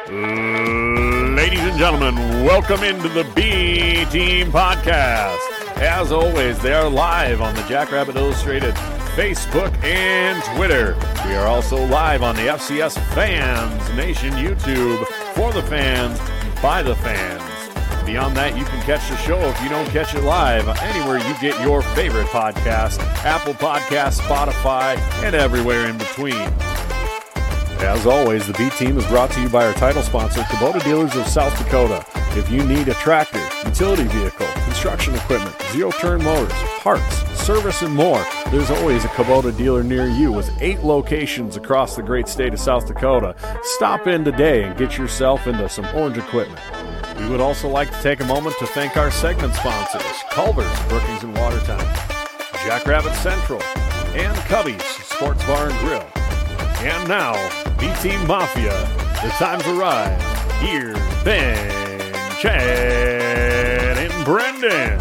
Ladies and gentlemen, welcome into the B Team Podcast. As always, they are live on the Jackrabbit Illustrated Facebook and Twitter. We are also live on the FCS Fans Nation YouTube for the fans, by the fans. Beyond that, you can catch the show if you don't catch it live anywhere you get your favorite podcast, Apple Podcasts, Spotify, and everywhere in between. As always, the B Team is brought to you by our title sponsor, Kubota Dealers of South Dakota. If you need a tractor, utility vehicle, construction equipment, zero-turn motors, parts, service, and more, there's always a Kubota dealer near you with 8 locations across the great state of South Dakota. Stop in today and get yourself into some orange equipment. We would also like to take a moment to thank our segment sponsors, Culver's, Brookings and Watertown, Jackrabbit Central, and Cubby's Sports Bar and Grill. And now, B-Team Mafia, the time's arrived. Here's Ben, Chad, and Brendan.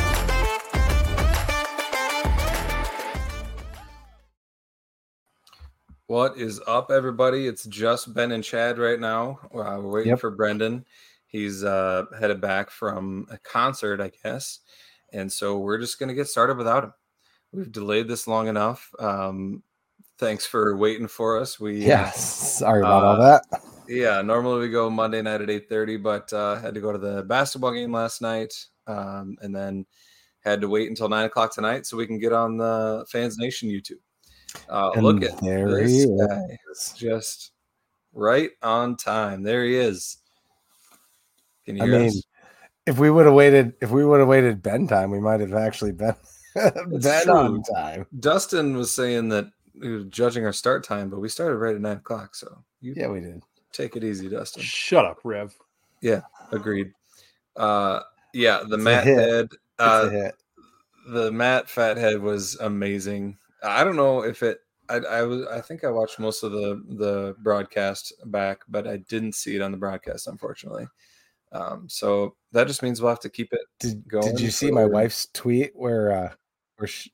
What is up, everybody? It's just Ben and Chad right now. We're waiting for Brendan. He's headed back from a concert, I guess. And so we're just going to get started without him. We've delayed this long enough. Thanks for waiting for us. Sorry about all that. Yeah, normally we go Monday night at 8:30, but had to go to the basketball game last night, and then had to wait until 9 o'clock tonight so we can get on the Fans Nation YouTube. Look at this guy, just right on time. There he is. Can you hear us? if we would have waited Ben time, we might have actually been on time. Dustin was saying that we were judging our start time, but we started right at 9 o'clock. So we did. Take it easy, Dustin. Shut up, Rev. Yeah, agreed. The Matt head. The Matt Fathead was amazing. I don't know if it. I think I watched most of the broadcast back, but I didn't see it on the broadcast, unfortunately. So that just means we'll have to keep it going. Did you see my wife's tweet where she...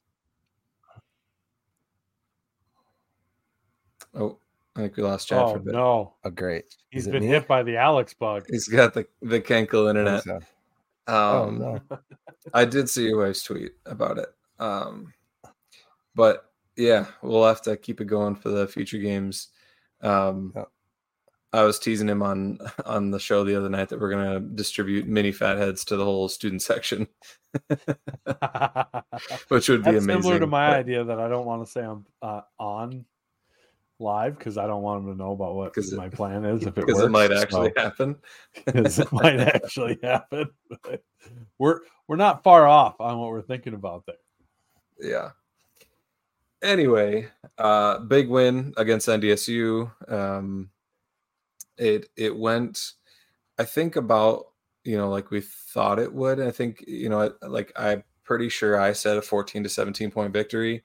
Oh, I think we lost Chad for a bit. No. Oh, great. He's been hit by the Alex bug. He's got the Kenkel internet. No. I did see your wife's tweet about it. But yeah, we'll have to keep it going for the future games. I was teasing him on the show the other night that we're going to distribute mini fatheads to the whole student section, which would be amazing. Similar to my idea that I don't want to say I'm on live because I don't want them to know about what my plan is if it works. Because it might actually happen. Because it might actually happen. But we're not far off on what we're thinking about there. Yeah. Anyway, big win against NDSU. It went, I think, about, like we thought it would. I think, I'm pretty sure I said a 14 to 17 point victory.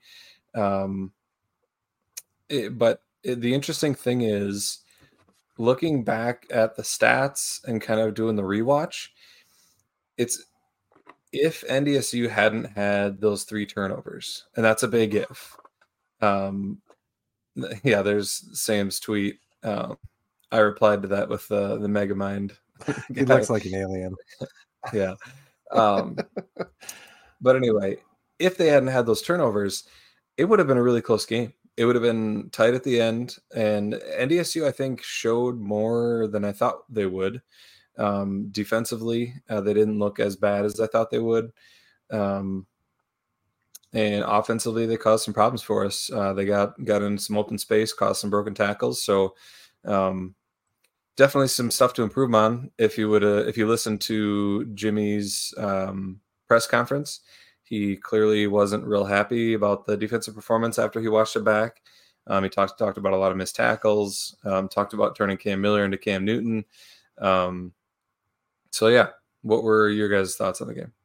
But the interesting thing is, looking back at the stats and kind of doing the rewatch, it's if NDSU hadn't had those 3 turnovers, and that's a big if. There's Sam's tweet. I replied to that with the Megamind. He looks like an alien. Yeah. But anyway, if they hadn't had those turnovers, it would have been a really close game. It would have been tight at the end, and NDSU, I think, showed more than I thought they would. Defensively, they didn't look as bad as I thought they would. And offensively, they caused some problems for us. They got in some open space, caused some broken tackles. So definitely some stuff to improve on. If you listen to Jimmy's press conference, he clearly wasn't real happy about the defensive performance after he watched it back. He talked about a lot of missed tackles, talked about turning Cam Miller into Cam Newton. So yeah, what were your guys' thoughts on the game?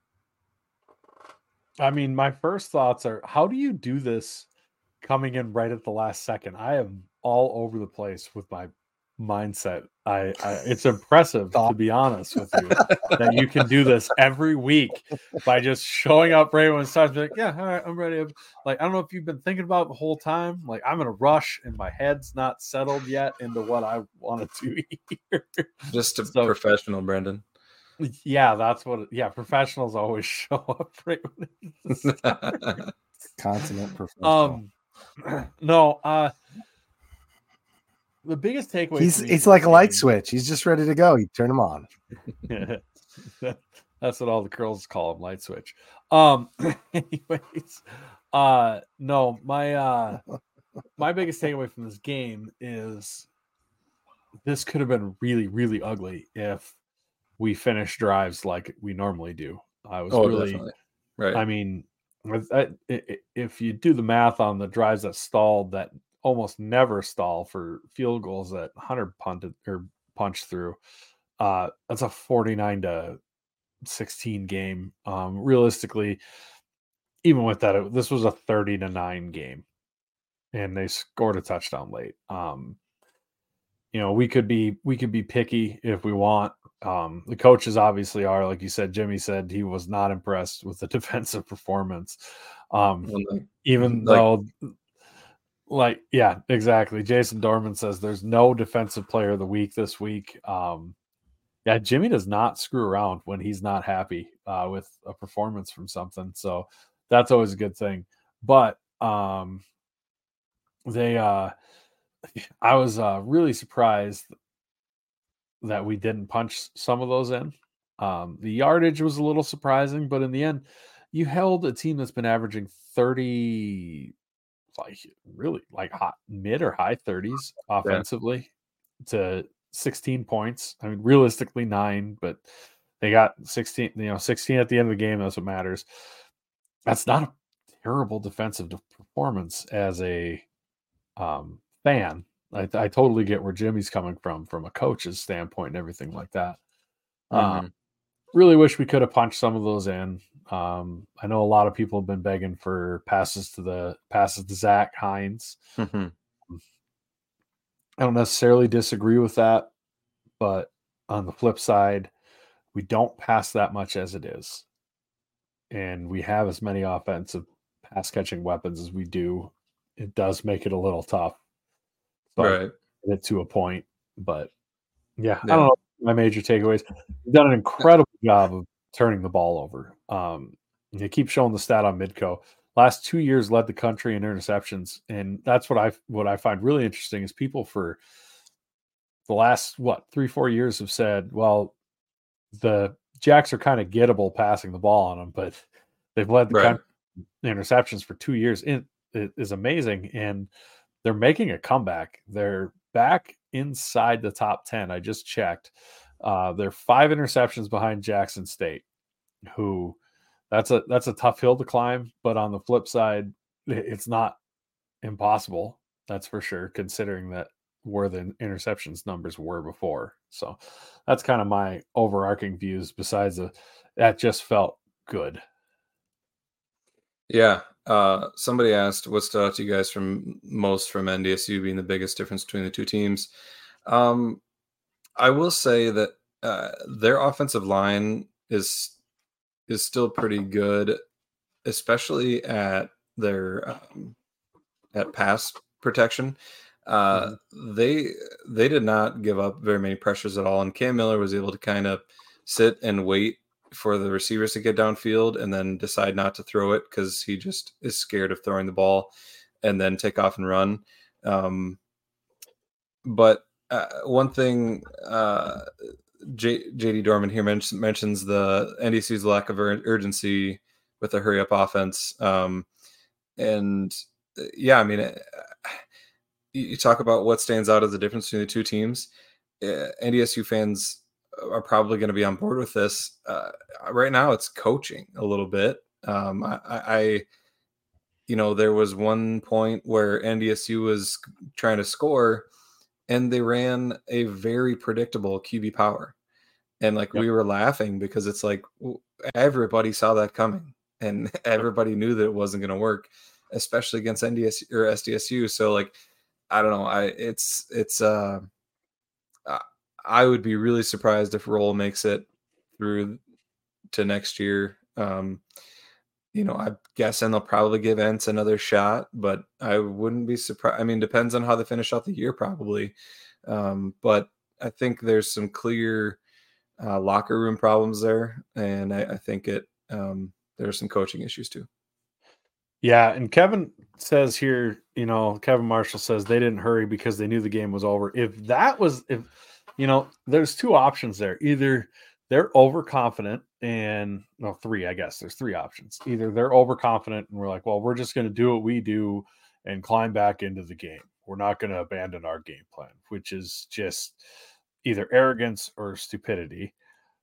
I mean, my first thoughts are, how do you do this coming in right at the last second? I am all over the place with mindset. It's impressive, to be honest with you, that you can do this every week by just showing up right when it starts. Like, yeah, all right, I'm ready. Like, I don't know if you've been thinking about it the whole time. Like, I'm in a rush and my head's not settled yet into what I want to do here. Just a professional, Brendan. Yeah, that's what. Yeah, professionals always show up right when it's consummate professional. No, the biggest takeaway. It's like a light switch. He's just ready to go. You turn him on. That's what all the girls call him, light switch. Anyways, no, my biggest takeaway from this game is this could have been really, really ugly if we finish drives like we normally do. I was really, definitely. Right. I mean, if you do the math on the drives that stalled, that almost never stall for field goals that Hunter punted or punched through, that's a 49-16 game. Realistically, even with that, this was a 30-9 game, and they scored a touchdown late. We could be picky if we want. The coaches obviously are, like you said. Jimmy said he was not impressed with the defensive performance. Even though, yeah, exactly. Jason Dorman says there's no defensive player of the week this week. Yeah, Jimmy does not screw around when he's not happy with a performance from something. So that's always a good thing. But I was really surprised that we didn't punch some of those in. The yardage was a little surprising, but in the end, you held a team that's been averaging 30, hot mid or high 30s offensively to 16 points. I mean, realistically 9, but they got 16. 16 at the end of the game. That's what matters. That's not a terrible defensive performance as a fan. I totally get where Jimmy's coming from a coach's standpoint and everything like that. Really wish we could have punched some of those in. I know a lot of people have been begging for passes to Zach Hines. Mm-hmm. I don't necessarily disagree with that, but on the flip side, we don't pass that much as it is, and we have as many offensive pass catching weapons as we do. It does make it a little tough. Right. It to a point, but yeah, I don't know. My major takeaways: we've done an incredible job of turning the ball over. They keep showing the stat on Midco. Last 2 years led the country in interceptions, and that's what I find really interesting is people for the last 3-4 years have said, well, the Jacks are kind of gettable passing the ball on them, but they've led the country in interceptions for 2 years. It is amazing, and they're making a comeback. They're back inside the top 10. I just checked. They're 5 interceptions behind Jackson State, who that's a tough hill to climb. But on the flip side, it's not impossible. That's for sure, considering that where the interceptions numbers were before. So that's kind of my overarching views. Besides that just felt good. Yeah. Somebody asked what stood out to you guys from NDSU being the biggest difference between the two teams. I will say that their offensive line is still pretty good, especially at their at pass protection. They did not give up very many pressures at all, and Cam Miller was able to kind of sit and wait for the receivers to get downfield and then decide not to throw it because he just is scared of throwing the ball and then take off and run. But one thing JD Dorman here mentions the NDC's lack of urgency with a hurry up offense. And yeah, I mean, you talk about what stands out as the difference between the two teams. NDSU fans are probably going to be on board with this. Right now it's coaching a little bit. There was one point where NDSU was trying to score and they ran a very predictable QB power. And we were laughing because it's like everybody saw that coming and everybody knew that it wasn't going to work, especially against NDSU or SDSU. So I don't know. I would be really surprised if Roll makes it through to next year. I'm guessing they'll probably give Entz another shot, but I wouldn't be surprised. I mean, depends on how they finish out the year, probably. But I think there's some clear locker room problems there, and I think there's some coaching issues too. Yeah, and Kevin says here, Kevin Marshall says they didn't hurry because they knew the game was over. There's two options there. Either they're overconfident three, I guess. There's three options. Either they're overconfident and we're like, well, we're just going to do what we do and climb back into the game. We're not going to abandon our game plan, which is just either arrogance or stupidity.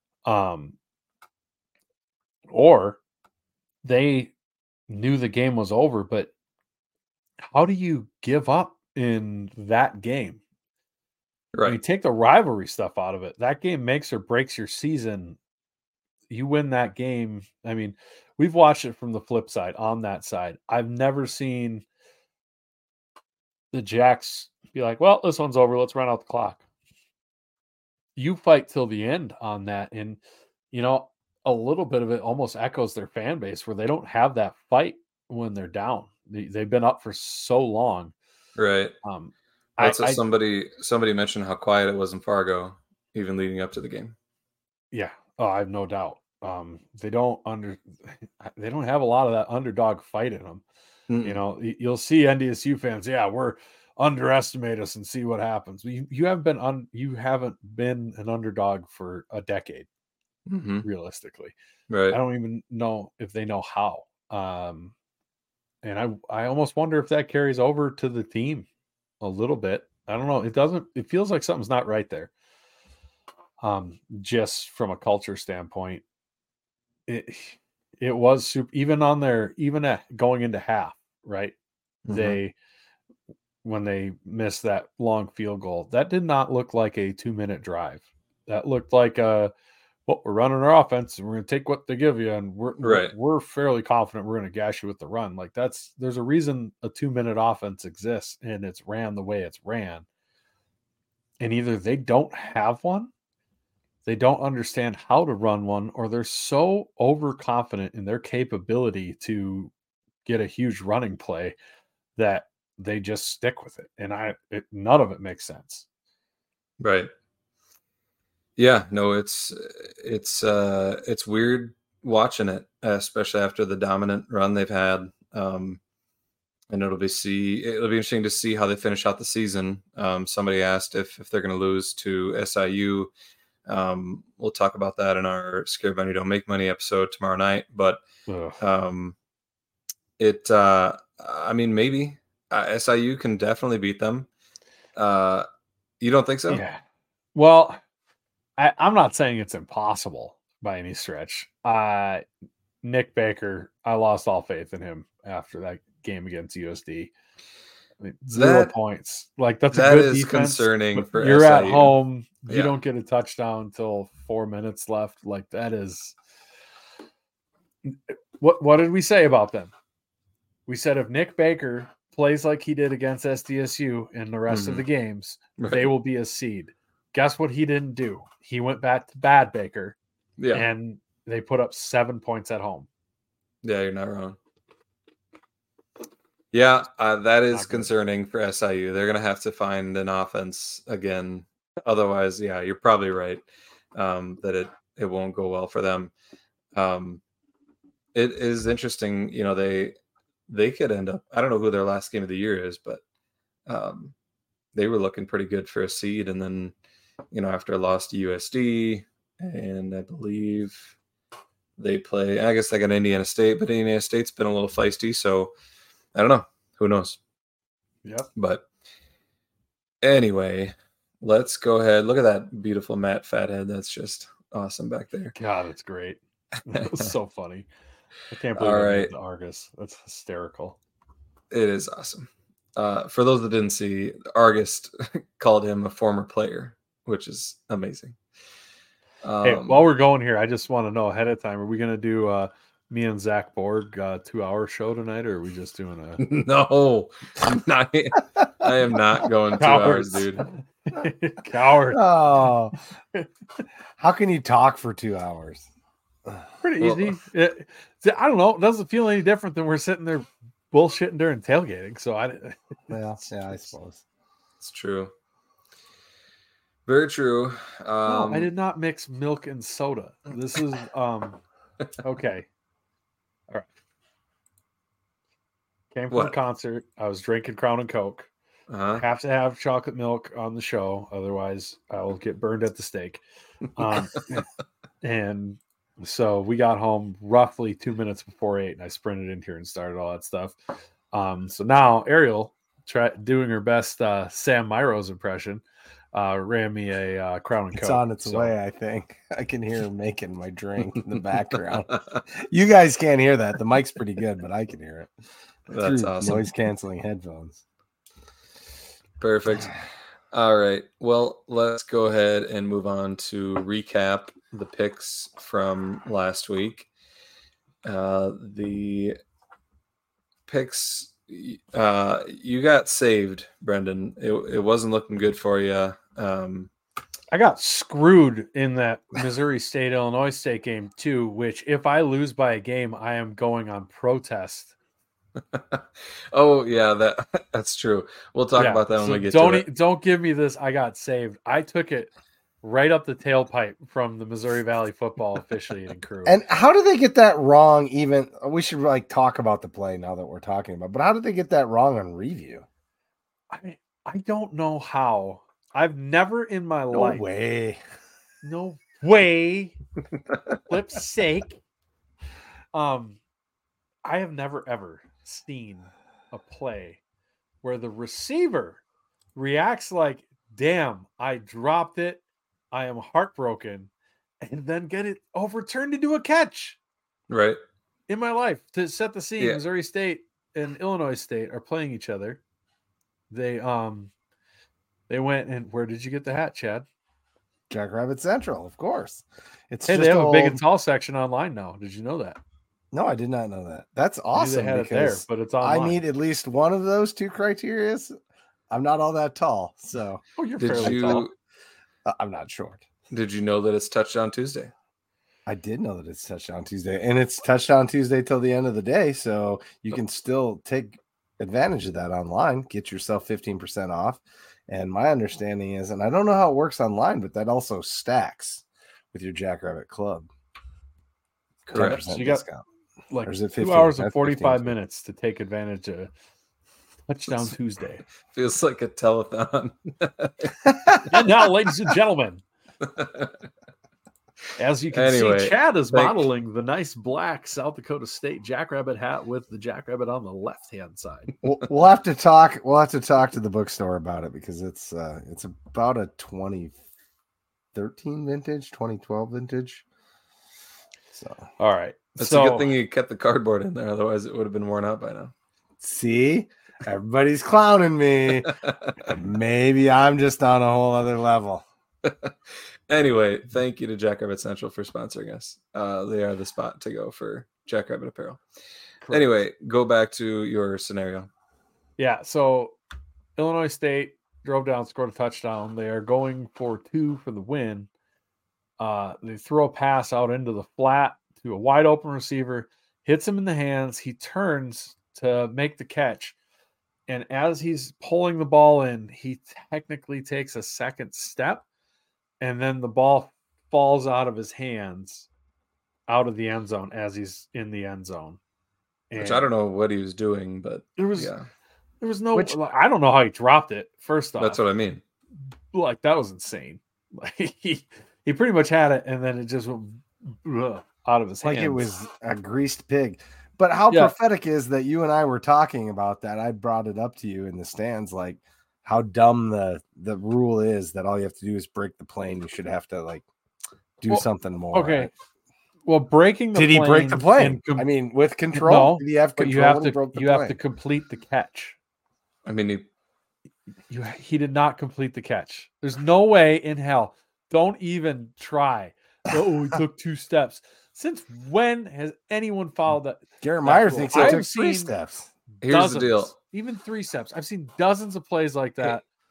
Or they knew the game was over, but how do you give up in that game? Right. I mean, take the rivalry stuff out of it. That game makes or breaks your season. You win that game. I mean, we've watched it from the flip side, on that side. I've never seen the Jacks be like, well, this one's over. Let's run out the clock. You fight till the end on that. And, a little bit of it almost echoes their fan base where they don't have that fight when they're down. They've been up for so long. Right. That's what somebody mentioned how quiet it was in Fargo, even leading up to the game. Yeah. Oh, I have no doubt. They don't have a lot of that underdog fight in them. Mm-hmm. You'll see NDSU fans. Yeah, we're underestimate us and see what happens. You haven't been an underdog for a decade, mm-hmm. realistically. Right. I don't even know if they know how. And I almost wonder if that carries over to the team a little bit. I don't know. It feels like something's not right there. Just from a culture standpoint, it was super, even going into half, right? Mm-hmm. When they missed that long field goal, that did not look like a 2-minute drive. That looked like we're running our offense and we're going to take what they give you. And we're fairly confident we're going to gash you with the run. Like there's a reason a 2-minute offense exists and it's ran the way it's ran. And either they don't have one, they don't understand how to run one, or they're so overconfident in their capability to get a huge running play that they just stick with it. And none of it makes sense. Right. Yeah, no, it's weird watching it, especially after the dominant run they've had. And it'll be interesting to see how they finish out the season. Somebody asked if they're going to lose to SIU. We'll talk about that in our Scared Money Don't Make Money episode tomorrow night. But maybe SIU can definitely beat them. You don't think so? Yeah. Well, I'm not saying it's impossible by any stretch. Nick Baker, I lost all faith in him after that game against USD. I mean, 0 points. Like that's a good defense. Concerning for you're SIU. At home. You don't get a touchdown until 4 minutes left. Like that is. What did we say about them? We said if Nick Baker plays like he did against SDSU in the rest of the games, they will be a seed. Guess what he didn't do? He went back to bad Baker, and they put up 7 points at home. Yeah, you're not wrong. Yeah, that is concerning for SIU. They're going to have to find an offense again. Otherwise, yeah, you're probably right that it won't go well for them. It is interesting. They could end up, I don't know who their last game of the year is, but they were looking pretty good for a seed. And then, after a loss to USD, and I believe they play, I guess they got Indiana State, but Indiana State's been a little feisty. So I don't know. Who knows? Yep. But anyway, let's go ahead. Look at that beautiful Matt Fathead. That's just awesome back there. God, it's great. That was so funny. I can't believe I made the Argus. That's hysterical. It is awesome. For those that didn't see, Argus called him a former player, which is amazing. Hey, while we're going here, I just want to know ahead of time, are we going to do me and Zach Borg 2-hour show tonight, or are we just doing a... No, I am not going 2 hours, dude. Coward. Oh, how can you talk for 2 hours? Pretty easy. I don't know. It doesn't feel any different than we're sitting there bullshitting during tailgating. So yeah, I suppose it's true. Very true. No, I did not mix milk and soda. This is okay. All right. Came from a concert. I was drinking Crown and Coke. Have to have chocolate milk on the show, otherwise I will get burned at the stake. And so we got home roughly 2 minutes before 8, and I sprinted in here and started all that stuff. So now Ariel, doing her best Sam Myros impression, ran me a Crown and Coke. It's on its way, I think. I can hear her making my drink in the background. You guys can't hear that. The mic's pretty good, but I can hear it. That's awesome. Noise canceling headphones. Perfect. All right. Well, let's go ahead and move on to recap the picks from last week. The picks, you got saved, Brendan. It wasn't looking good for you. I got screwed in that Missouri State, Illinois State game too, which if I lose by a game, I am going on protest. Oh yeah, that's true. We'll talk about that when we get to it. Don't give me this. I got saved. I took it right up the tailpipe from the Missouri Valley football officiating crew. And how did they get that wrong? Even we should talk about the play now that we're talking about. But how did they get that wrong on review? I don't know how. I've never in my life. No way. Flip's sake. I have never ever seen a play where the receiver reacts like, damn, I dropped it. I am heartbroken, and then get it overturned to do a catch. Right. In my life, to set the scene, Missouri State and Illinois State are playing each other. They went, and where did you get the hat, Chad? Jackrabbit Central, of course. They have a big and tall section online now. Did you know that? No, I did not know that. That's awesome. They had it there, but it's online. I meet at least one of those two criteria. I'm not all that tall, so you're fairly tall. I'm not short. Did you know that it's Touchdown Tuesday? I did know that it's Touchdown Tuesday, and it's Touchdown Tuesday till the end of the day, so you can still take advantage of that online. Get yourself 15% off. And my understanding is, and I don't know how it works online, but that also stacks with your Jackrabbit Club. Correct. So you got like 2 hours and 45 minutes to take advantage of Touchdown Tuesday. Feels like a telethon. And now, ladies and gentlemen, as you can see, Chad is modeling the nice black South Dakota State Jackrabbit hat with the Jackrabbit on the left-hand side. We'll have to talk. We'll have to talk to the bookstore about it because it's about a 2013 vintage, 2012 vintage. So, all right, it's a good thing you kept the cardboard in there, otherwise it would have been worn out by now. See, everybody's clowning me. Maybe I'm just on a whole other level. Anyway, thank you to Jackrabbit Central for sponsoring us. They are the spot to go for Jackrabbit apparel. Correct. Anyway, go back to your scenario. Yeah, so Illinois State drove down, scored a touchdown. They are going for 2 for the win. They throw a pass out into the flat to a wide open receiver, hits him in the hands. He turns to make the catch. And as he's pulling the ball in, he technically takes a second step. And then the ball falls out of his hands, out of the end zone as he's in the end zone. And which I don't know what he was doing, but there was no. I don't know how he dropped it. First off, that's what I mean. Like that was insane. Like he pretty much had it, and then it just went out of his hands. Like it was a greased pig. But how prophetic is that you and I were talking about that? I brought it up to you in the stands, like how dumb the rule is that all you have to do is break the plane. You should have to do something more. Okay. Right? Well, breaking the plane. Did he break the plane? I mean, with control? No, did he have control? You have to complete the catch. I mean, he did not complete the catch. There's no way in hell. Don't even try. Oh, he took 2 steps. Since when has anyone followed that? Garrett Meyer thinks he took 3 steps. Here's the deal. Even 3 steps. I've seen dozens of plays like that.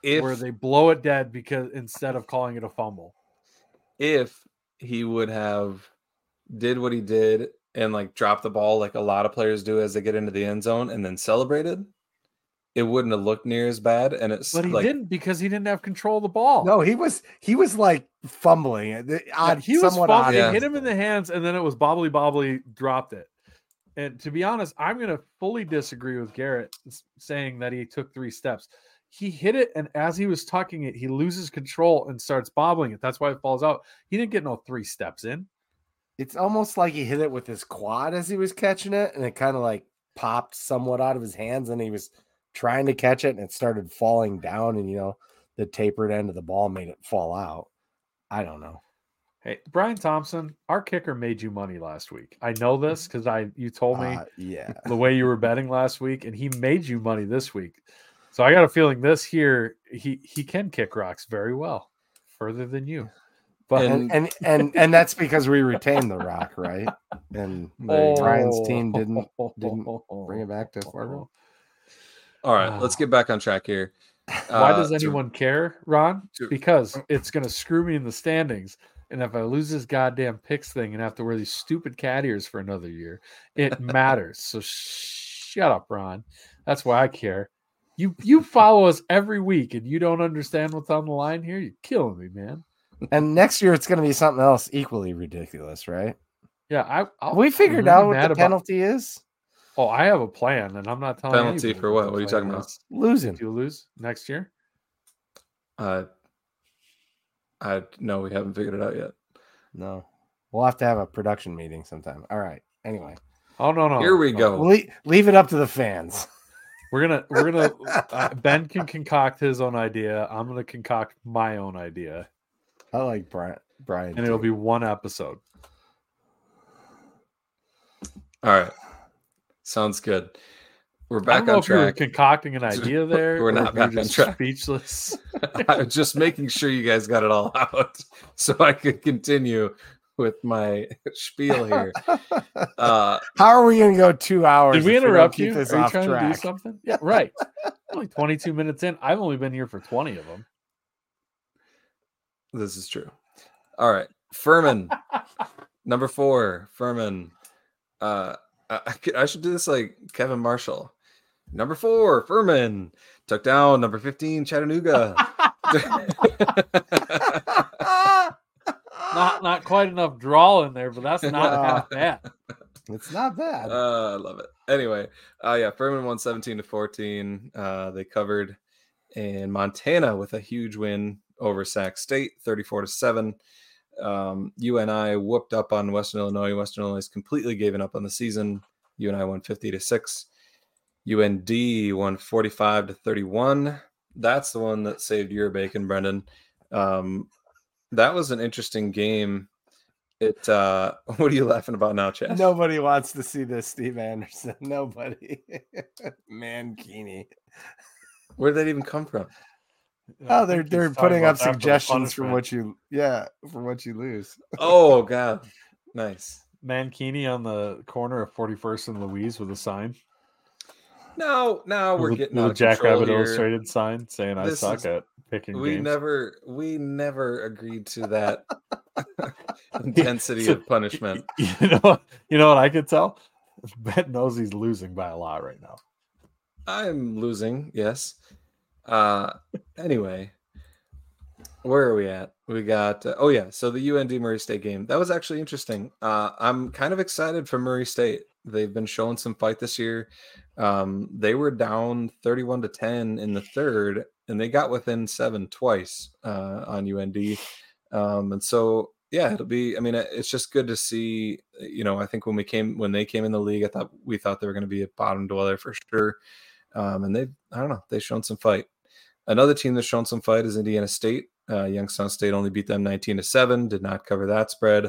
where they blow it dead because instead of calling it a fumble. If he would have did what he did and like dropped the ball like a lot of players do as they get into the end zone and then celebrated, it wouldn't have looked near as bad. And it's but he didn't, because he didn't have control of the ball. No, he was like fumbling it. He was fumbling. It hit him in the hands, and then it was bobbly, dropped it. And to be honest, I'm going to fully disagree with Garrett saying that he took 3 steps. He hit it, and as he was tucking it, he loses control and starts bobbling it. That's why it falls out. He didn't get no 3 steps in. It's almost like he hit it with his quad as he was catching it, and it kind of like popped somewhat out of his hands, and he was trying to catch it, and it started falling down, and the tapered end of the ball made it fall out. I don't know. Hey, Brian Thompson, our kicker made you money last week. I know this because you told me the way you were betting last week, and he made you money this week. So I got a feeling this here, he can kick rocks very well, further than you. But and that's because we retained the rock, right? And Brian's team didn't bring it back to Fargo. All right, let's get back on track here. Why does anyone care, Ron? Because it's going to screw me in the standings. And if I lose this goddamn picks thing and have to wear these stupid cat ears for another year, it matters. So shut up, Ron. That's why I care. You follow us every week and you don't understand what's on the line here. You're killing me, man. And next year it's going to be something else equally ridiculous, right? Yeah, we figured out what the penalty is. Oh, I have a plan, and I'm not telling you. Penalty for what? What are you talking about? Losing. Do you lose next year? No, we haven't figured it out yet. No, we'll have to have a production meeting sometime. All right. Anyway. Oh no. Here we go. Leave it up to the fans. We're gonna. Ben can concoct his own idea. I'm gonna concoct my own idea. I like Brian, and it'll be one episode. All right. Sounds good. We're back on track. If you were concocting an idea there. We're not back on track. Speechless. I'm just making sure you guys got it all out so I could continue with my spiel here. How are we going to go 2 hours? Did we interrupt you? Are you trying track? to do something? Yeah, right. Only 22 minutes in. I've only been here for 20 of them. This is true. All right. Furman. Number 4. Furman. I should do this like Kevin Marshall. Number 4, Furman. Took down number 15, Chattanooga. Not quite enough drawl in there, but that's not half bad. It's not bad. I love it. Anyway, Furman won 17-14. They covered, and Montana with a huge win over Sac State, 34-7. UNI whooped up on Western Illinois. Western Illinois is completely given up on the season. UNI won 50-6. UND won 45-31. That's the one that saved your bacon, Brendan. That was an interesting game. What are you laughing about now, Chad? Nobody wants to see this, Steve Anderson. Nobody. Mankini. Where did that even come from? Oh, they're putting up suggestions for what you lose. Oh God, nice. Mankini on the corner of 41st and Louise with a sign. No, we're getting out of Jack Rabbit here. Illustrated sign saying I suck at picking games. We never agreed to that intensity of punishment. You know what I could tell? Bet knows he's losing by a lot right now. I'm losing, yes. Anyway, where are we at? We got so the UND Murray State game. That was actually interesting. I'm kind of excited for Murray State. They've been showing some fight this year. They were down 31-10 in the third, and they got within 7 twice on UND. And so it'll be. I mean, it's just good to see. I think when they came in the league, we thought they were going to be a bottom dweller for sure. And they've shown some fight. Another team that's shown some fight is Indiana State. Youngstown State only beat them 19-7, did not cover that spread.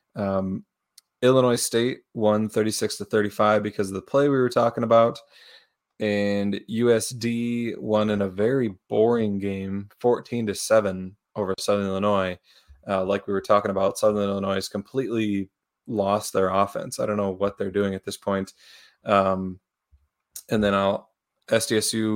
Illinois State won 36-35 because of the play we were talking about. And USD won in a very boring game, 14-7 over Southern Illinois. Like we were talking about, Southern Illinois has completely lost their offense. I don't know what they're doing at this point. And then SDSU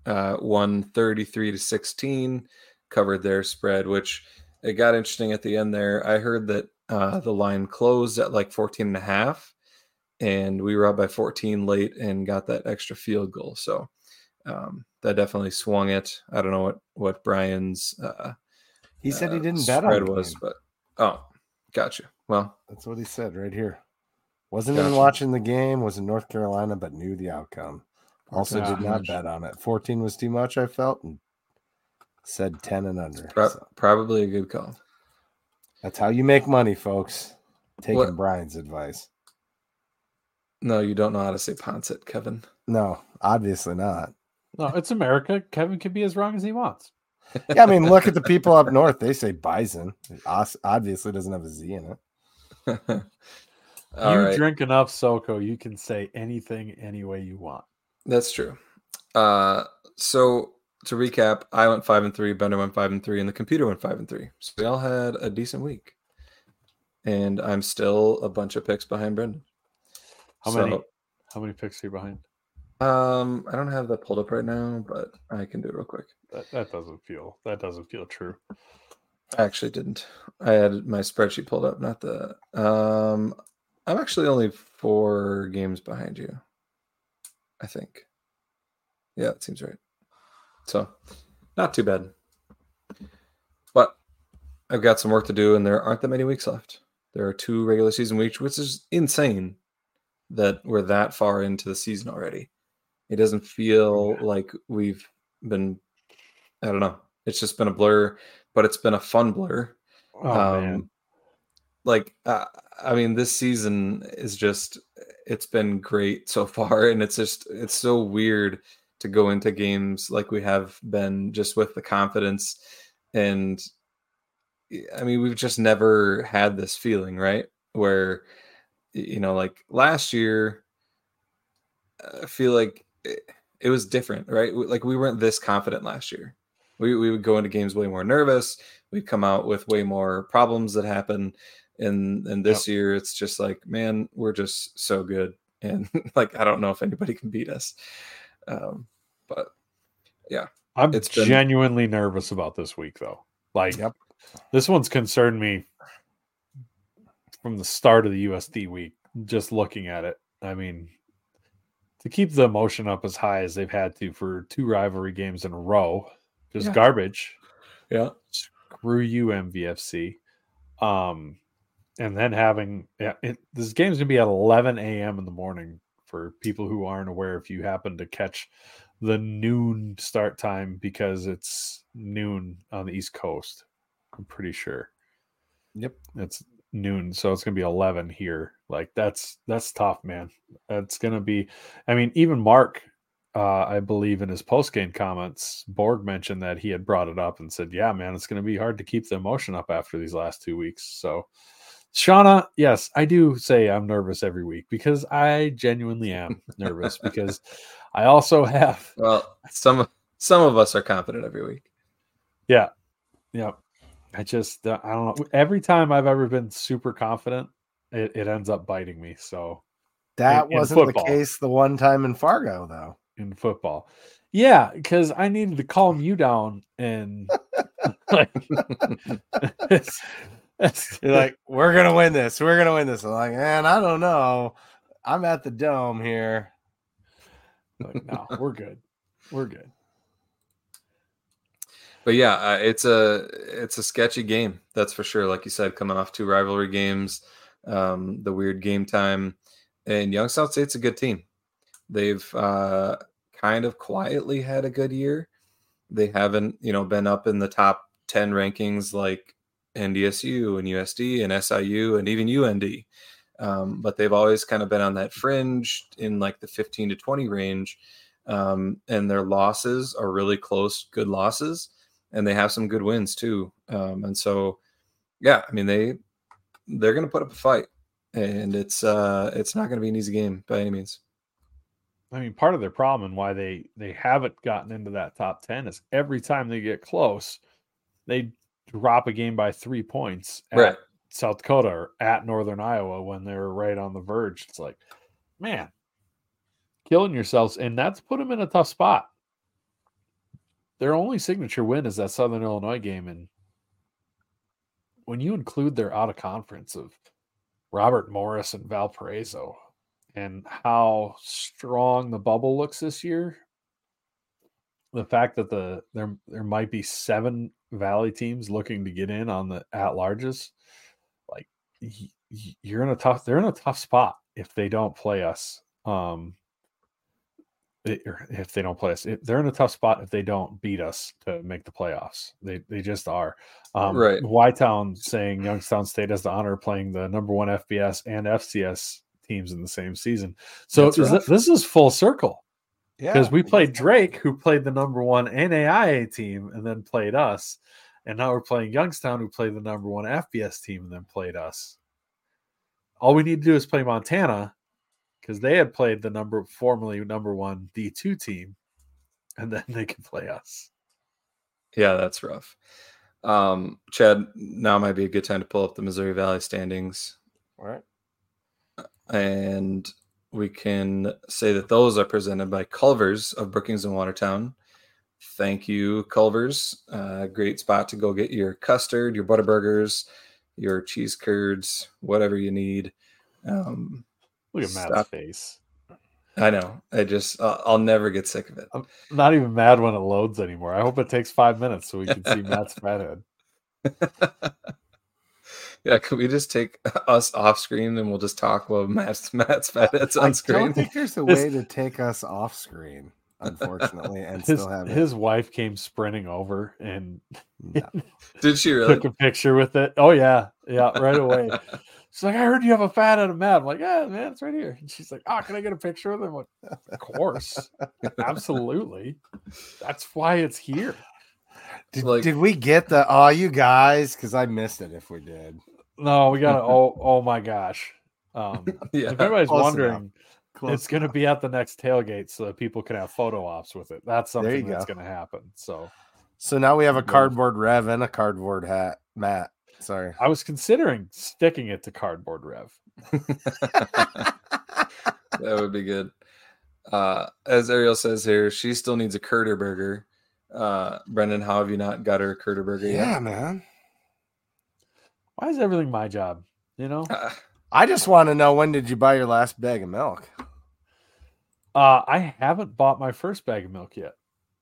won 33-16, covered their spread, which it got interesting at the end there. I heard that the line closed at like 14.5, and we were up by 14 late and got that extra field goal. So that definitely swung it. I don't know what Brian's he said he didn't bet on it was, but gotcha. Well, that's what he said right here. Wasn't even watching the game, was in North Carolina, but knew the outcome. Also did not bet on it. 14 was too much, I felt, and said 10 and under. Probably a good call. That's how you make money, folks. Taking Brian's advice. No, you don't know how to say Ponset, Kevin. No, obviously not. No, it's America. Kevin can be as wrong as he wants. Yeah, I mean, look at the people up north. They say bison. It obviously doesn't have a Z in it. Drink enough SoCo, you can say anything any way you want. That's true. So to recap, I went 5-3, Bender went 5-3, and the computer went 5-3. So we all had a decent week. And I'm still a bunch of picks behind Brendan. How many picks are you behind? I don't have that pulled up right now, but I can do it real quick. That doesn't feel true. I actually didn't. I had my spreadsheet pulled up, not the I'm actually only 4 games behind you, I think. Yeah, it seems right. So, not too bad. But I've got some work to do, and there aren't that many weeks left. There are 2 regular season weeks, which is insane that we're that far into the season already. It doesn't feel like we've been, I don't know. It's just been a blur, but it's been a fun blur. Oh, man. I mean, this season is just, it's been great so far. And it's so weird to go into games like we have been, just with the confidence. And I mean, we've just never had this feeling, right? Where, like last year, I feel like it was different, right? Like we weren't this confident last year. We would go into games way more nervous. We'd come out with way more problems that happen. And this year, it's just like, man, we're just so good. And like, I don't know if anybody can beat us. But yeah. I'm genuinely nervous about this week, though. Like, this one's concerned me from the start of the USD week, just looking at it. I mean, to keep the emotion up as high as they've had to for 2 rivalry games in a row, just garbage. Yeah. Screw you, MVFC. And then having this game's gonna be at 11 a.m. in the morning for people who aren't aware. If you happen to catch the noon start time, because it's noon on the East Coast, I'm pretty sure. Yep, it's noon, so it's gonna be 11 here. Like that's tough, man. That's gonna be. I mean, even Mark, I believe in his post-game comments, Borg mentioned that he had brought it up and said, "Yeah, man, it's gonna be hard to keep the emotion up after these last 2 weeks." So. Shauna, yes, I do say I'm nervous every week because I genuinely am nervous because I also have. Well, some of us are confident every week. Yeah. I just I don't know. Every time I've ever been super confident, it ends up biting me. So that wasn't the case the one time in Fargo, though. In football, yeah, because I needed to calm you down and like. You're like, we're gonna win this. We're gonna win this. I'm like, man, I don't know. I'm at the Dome here. Like, no, we're good. We're good. But yeah, it's a sketchy game, that's for sure. Like you said, coming off 2 rivalry games, the weird game time, and Young South State's a good team. They've kind of quietly had a good year. They haven't, been up in the top 10 rankings like NDSU and USD and SIU and even UND. But they've always kind of been on that fringe in like the 15 to 20 range. And their losses are really close, good losses. And they have some good wins too. And so, yeah, I mean, they're going to put up a fight, and it's not going to be an easy game by any means. I mean, part of their problem and why they haven't gotten into that top 10 is every time they get close, they drop a game by 3 points at South Dakota or at Northern Iowa when they're right on the verge. It's like, man, killing yourselves. And that's put them in a tough spot. their only signature win is that Southern Illinois game. And when you include their out of conference of Robert Morris and Valparaiso and how strong the bubble looks this year, the fact that there might be 7 Valley teams looking to get in on the at-larges, like they're in a tough spot if they don't play us. If they don't play us, they're in a tough spot if they don't beat us to make the playoffs. They just are. Right. Y-Town saying Youngstown State has the honor of playing the number 1 FBS and FCS teams in the same season. So this is full circle. Yeah, because we played Drake, who played the number 1 NAIA team and then played us. And now we're playing Youngstown, who played the number 1 FBS team and then played us. All we need to do is play Montana, because they had played the formerly number 1 D2 team, and then they can play us. Yeah, that's rough. Chad, now might be a good time to pull up the Missouri Valley standings. All right. And we can say that those are presented by Culver's of Brookings and Watertown. Thank you, Culver's. Great spot to go get your custard, your Butterburgers, your cheese curds, whatever you need. Look at Matt's face. I know. I'll never get sick of it. I'm not even mad when it loads anymore. I hope it takes 5 minutes so we can see Matt's fat head. Yeah, can we just take us off screen and we'll just talk while Matt's fat head's on screen? I don't think there's a way to take us off screen, unfortunately, and still have it. His wife came sprinting over and did she really? Took a picture with it. Oh yeah, right away. She's like, I heard you have a fat head of Matt. I'm like, yeah, man, it's right here. And she's like, can I get a picture of him? I'm like, of course, absolutely. That's why it's here. Did we get the you guys? Because I missed it if we did. No, we got oh my gosh. If everybody's wondering, it's going to be at the next tailgate so that people can have photo ops with it. That's something that's going to happen. So now we have a cardboard Rev and a cardboard hat. Matt, sorry. I was considering sticking it to cardboard Rev. That would be good. As Ariel says here, she still needs a Curter burger. Brendan, how have you not got her a Curter burger yet? Yeah, man. Why is everything my job? You know? I just want to know, when did you buy your last bag of milk? I haven't bought my first bag of milk yet.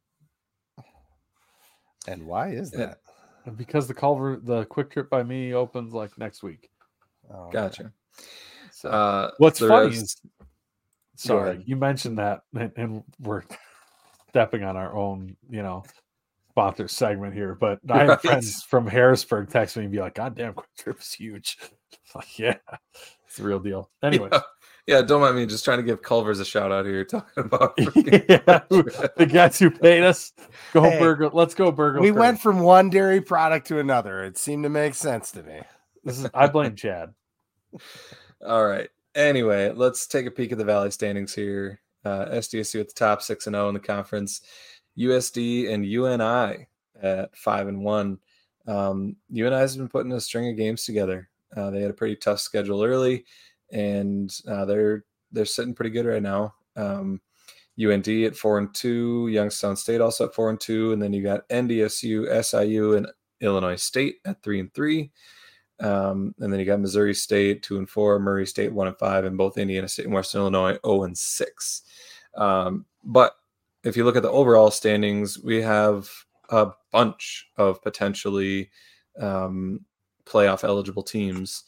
And why is that? Because the Quick Trip by me opens like next week. Oh, gotcha. So what's funny is, sorry, you mentioned that, and we're stepping on our own, sponsor segment here, but I have friends from Harrisburg text me and be like, God damn, Quick Trip is huge. Like, yeah, it's the real deal. Anyway. Yeah, don't mind me just trying to give Culver's a shout out here talking about the guys who paid us. Burger. Let's go burger. We went from one dairy product to another. It seemed to make sense to me. I blame Chad. All right. Anyway, let's take a peek at the Valley standings here. SDSU at the top 6-0 in the conference. USD and UNI at 5-1. UNI has been putting a string of games together. They had a pretty tough schedule early, and they're sitting pretty good right now. UND at 4-2, Youngstown State also at 4-2, and then you got NDSU, SIU, and Illinois State at 3-3. And then you got Missouri State 2-4, Murray State 1-5, and both Indiana State and Western Illinois 0-6. But if you look at the overall standings, we have a bunch of potentially playoff eligible teams,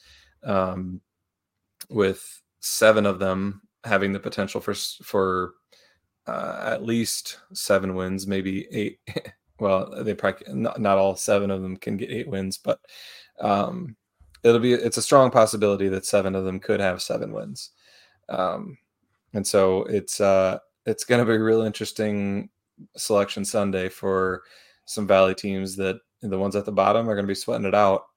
with 7 of them having the potential for at least 7 wins, maybe 8. Well, they probably not all 7 of them can get 8 wins, but it's a strong possibility that 7 of them could have 7 wins. And so it's going to be a real interesting selection Sunday for some Valley teams that the ones at the bottom are going to be sweating it out.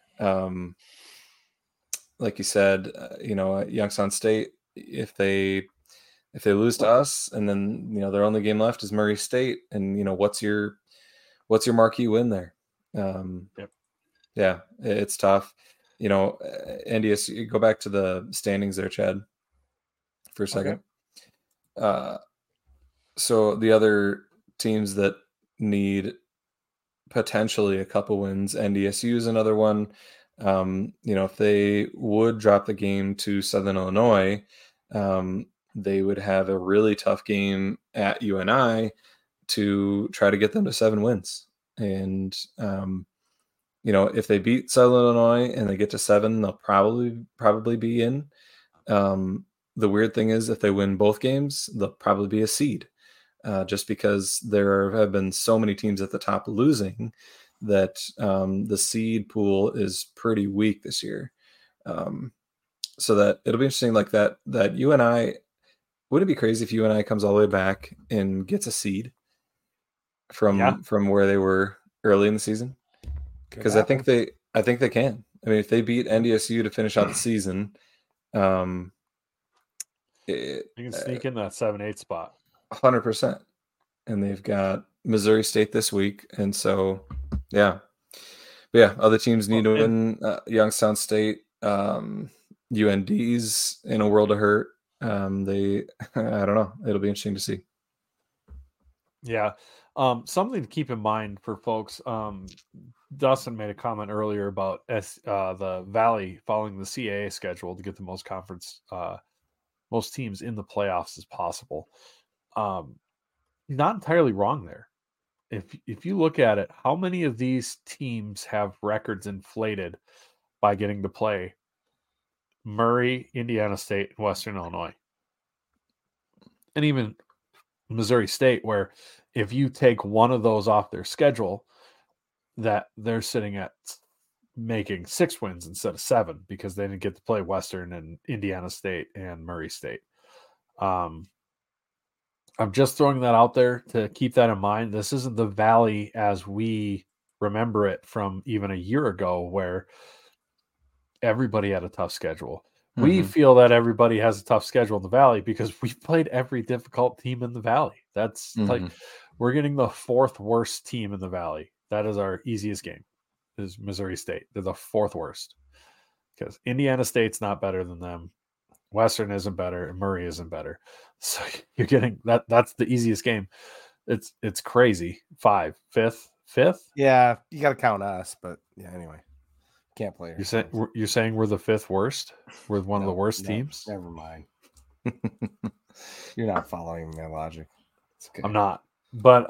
Like you said, Youngstown State, if they lose to us, and then their only game left is Murray State, and what's your marquee win there? Yep. Yeah, it's tough. NDSU, go back to the standings there, Chad, for a second. Okay. So the other teams that need potentially a couple wins. NDSU is another one. If they would drop the game to Southern Illinois, they would have a really tough game at UNI to try to get them to 7 wins. And, if they beat Southern Illinois and they get to 7, they'll probably be in. The weird thing is if they win both games, they'll probably be a seed. Just because there have been so many teams at the top losing that the seed pool is pretty weak this year. So that it'll be interesting, like that UNI, would it be crazy if UNI comes all the way back and gets a seed from where they were early in the season? Because I think they can. I mean, if they beat NDSU to finish out the season, you can sneak in that 7-8 spot. 100%. And they've got Missouri State this week. And so, yeah. But yeah, other teams need to win. Youngstown State, UND's in a world of hurt. I don't know. It'll be interesting to see. Yeah. Something to keep in mind for folks. Dustin made a comment earlier about the Valley following the CAA schedule to get the most teams in the playoffs as possible. Not entirely wrong there. If you look at it, how many of these teams have records inflated by getting to play Murray, Indiana State, and Western Illinois? And even Missouri State, where if you take one of those off their schedule, that they're sitting at making 6 wins instead of 7 because they didn't get to play Western and Indiana State and Murray State. I'm just throwing that out there to keep that in mind. This isn't the Valley as we remember it from even a year ago, where everybody had a tough schedule. Mm-hmm. We feel that everybody has a tough schedule in the Valley because we've played every difficult team in the Valley. That's like we're getting the 4th worst team in the Valley. That is our easiest game, is Missouri State. They're the 4th worst because Indiana State's not better than them. Western isn't better, and Murray isn't better. So you're getting that. That's the easiest game. It's crazy. 5th. Yeah, you got to count us, but yeah. Anyway, can't play. You're saying we're the 5th worst? We're one of the worst teams. Never mind. You're not following my logic. It's okay. I'm not. But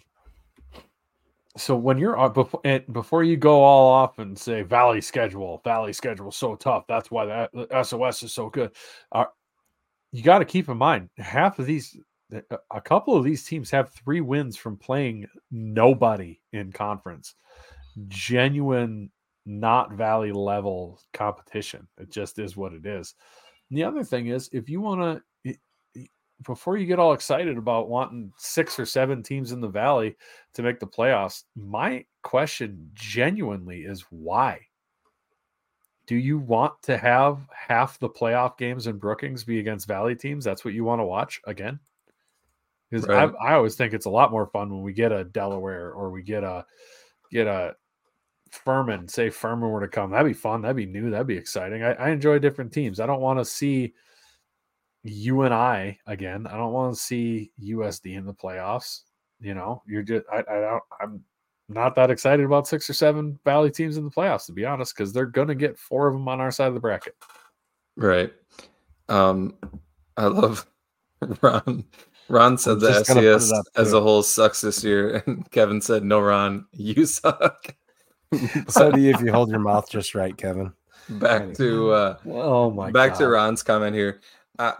so when you're before you go all off and say Valley schedule so tough, that's why the SOS is so good. You got to keep in mind a couple of these teams have 3 wins from playing nobody in conference. Genuine, not Valley level competition. It just is what it is. And the other thing is, if you want to, before you get all excited about wanting 6 or 7 teams in the Valley to make the playoffs, my question genuinely is why? Do you want to have half the playoff games in Brookings be against Valley teams? That's what you want to watch again? Because right. I always think it's a lot more fun when we get a Delaware or we get a Furman. Say Furman were to come. That'd be fun. That'd be new. That'd be exciting. I enjoy different teams. I don't want to see UNI again. I don't want to see USD in the playoffs. You're just I'm not that excited about 6 or 7 Valley teams in the playoffs, to be honest, because they're gonna get 4 of them on our side of the bracket. Right. I love Ron. Ron said the SCS as a whole sucks this year, and Kevin said, "No, Ron, you suck." So do you if you hold your mouth just right, Kevin. Back to Ron's comment here. I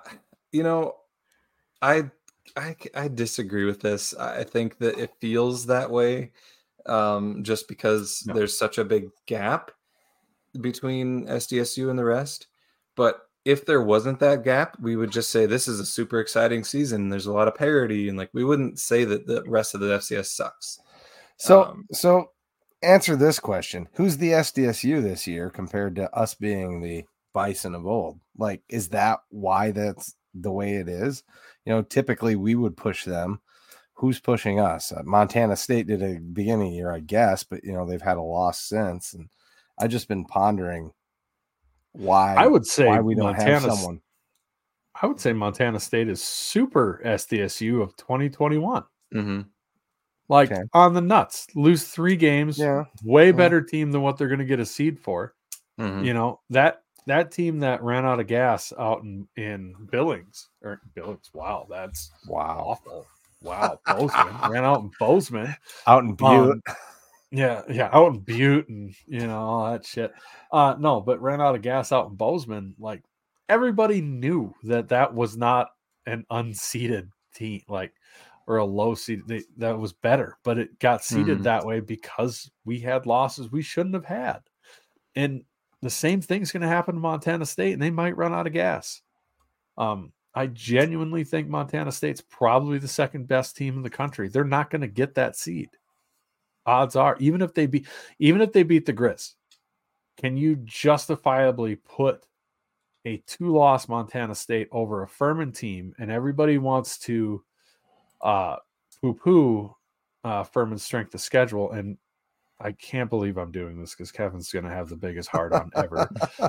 disagree with this. I think that it feels that way just because there's such a big gap between SDSU and the rest. But if there wasn't that gap, we would just say this is a super exciting season. There's a lot of parity, and we wouldn't say that the rest of the FCS sucks. So answer this question: who's the SDSU this year compared to us being the Bison of old? Is that why that's the way it is? Typically we would push them. Who's pushing us? Montana State did a beginning of the year, I guess, but they've had a loss since, and I've just been pondering why. I would say we don't have someone. I would say Montana State is super SDSU of 2021. Mm-hmm. Like on the nuts, lose 3 games. Yeah. Way better team than what they're going to get a seed for. Mm-hmm. You know, that team that ran out of gas out in Billings. Wow, that's awful. Wow, Bozeman ran out in Bozeman. Out in Butte. Yeah, out in Butte and all that shit. No, but ran out of gas out in Bozeman. Like everybody knew that was not an unseeded team, like or a low seed that was better, but it got seeded that way because we had losses we shouldn't have had. And the same thing's going to happen to Montana State, and they might run out of gas. I genuinely think Montana State's probably the second best team in the country. They're not going to get that seed. Odds are, even if they beat the Grizz, can you justifiably put a 2-loss Montana State over a Furman team? And everybody wants to poo-poo Furman's strength of schedule, and I can't believe I'm doing this because Kevin's going to have the biggest heart on ever.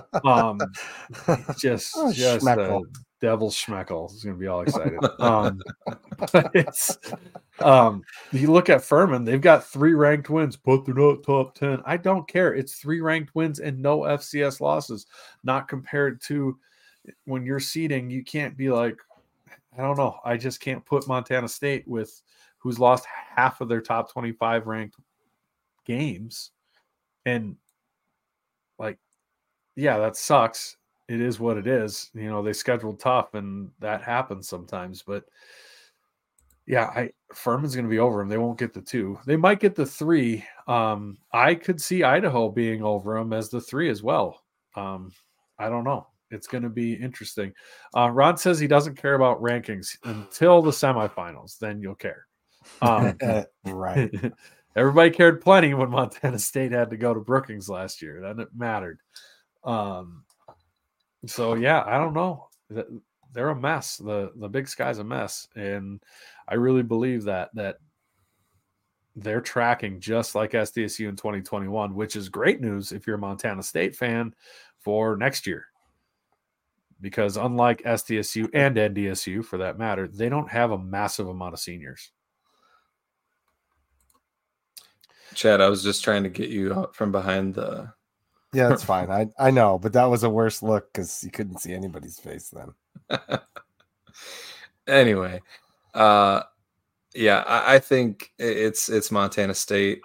Just a devil schmeckle. He's going to be all excited. But it's you look at Furman, they've got 3 ranked wins, but they're not top 10. I don't care. It's 3 ranked wins and no FCS losses, not compared to when you're seeding. You can't be like, I don't know. I just can't put Montana State with who's lost half of their top 25 ranked games, and like, yeah, that sucks. It is what it is. They scheduled tough, and that happens sometimes. But yeah, Furman's going to be over them. They won't get the 2. They might get the 3. I could see Idaho being over them as the 3 as well. I don't know. It's going to be interesting. Ron says he doesn't care about rankings until the semifinals. Then you'll care. Right. Everybody cared plenty when Montana State had to go to Brookings last year. Then it mattered. So yeah, I don't know. They're a mess. The Big Sky's a mess, and I really believe that they're tracking just like SDSU in 2021, which is great news if you're a Montana State fan for next year. Because unlike SDSU and NDSU, for that matter, they don't have a massive amount of seniors. Chad, I was just trying to get you out from behind the. Yeah, that's fine. I know, but that was a worse look because you couldn't see anybody's face then. Anyway, yeah, I think it's Montana State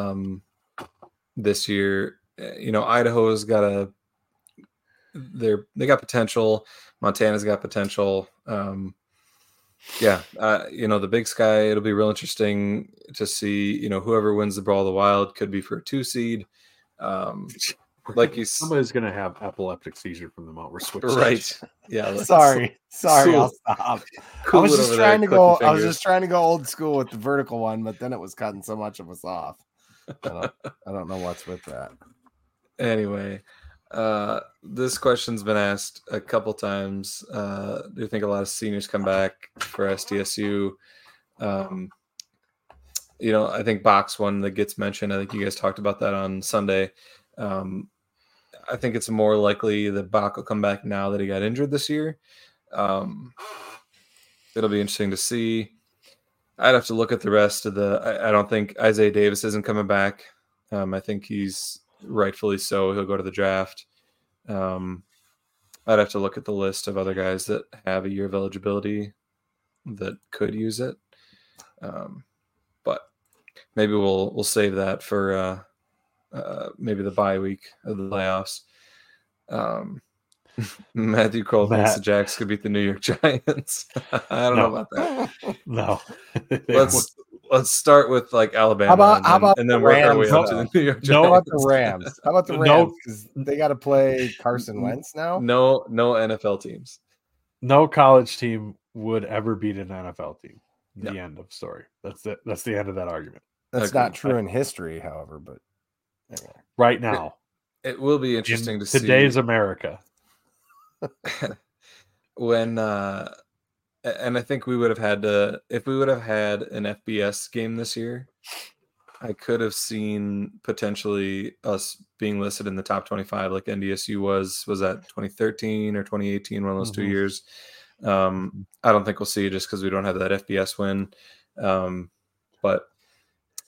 this year. Idaho's got they got potential. Montana's got potential. The Big Sky, it'll be real interesting to see, whoever wins the Brawl of the Wild could be for a 2 seed. Somebody's going to have epileptic seizure from the Mount we're switching. Right. Yeah. Sorry. Cool. I'll stop. I was just trying to go old school with the vertical one, but then it was cutting so much of us off. I don't know what's with that. Anyway, this question's been asked a couple times. Do you think a lot of seniors come back for SDSU? I think Bach's one that gets mentioned. I think you guys talked about that on Sunday. I think it's more likely that Bach will come back now that he got injured this year. It'll be interesting to see. I'd have to look at the rest of I don't think Isaiah Davis isn't coming back. I think he's rightfully so. He'll go to the draft. I'd have to look at the list of other guys that have a year of eligibility that could use it. But maybe we'll save that for maybe the bye week of the playoffs. Matthew Cole thinks the Jacks could beat the New York Giants. I don't know about that. No. Let's start with like Alabama. How about and then the work our way Rams, up to the New York Giants. How about the Rams? How about the Rams? Because they got to play Carson Wentz now. No NFL teams. No college team would ever beat an NFL team. The end of story. That's the end of that argument. That's not true in history, however, but anyway. Right now. It will be interesting to see today's America. When and I think we would have had to, if we would have had an FBS game this year, I could have seen potentially us being listed in the top 25 like NDSU was that 2013 or 2018, one of those 2 years. I don't think we'll see it just because we don't have that FBS win. But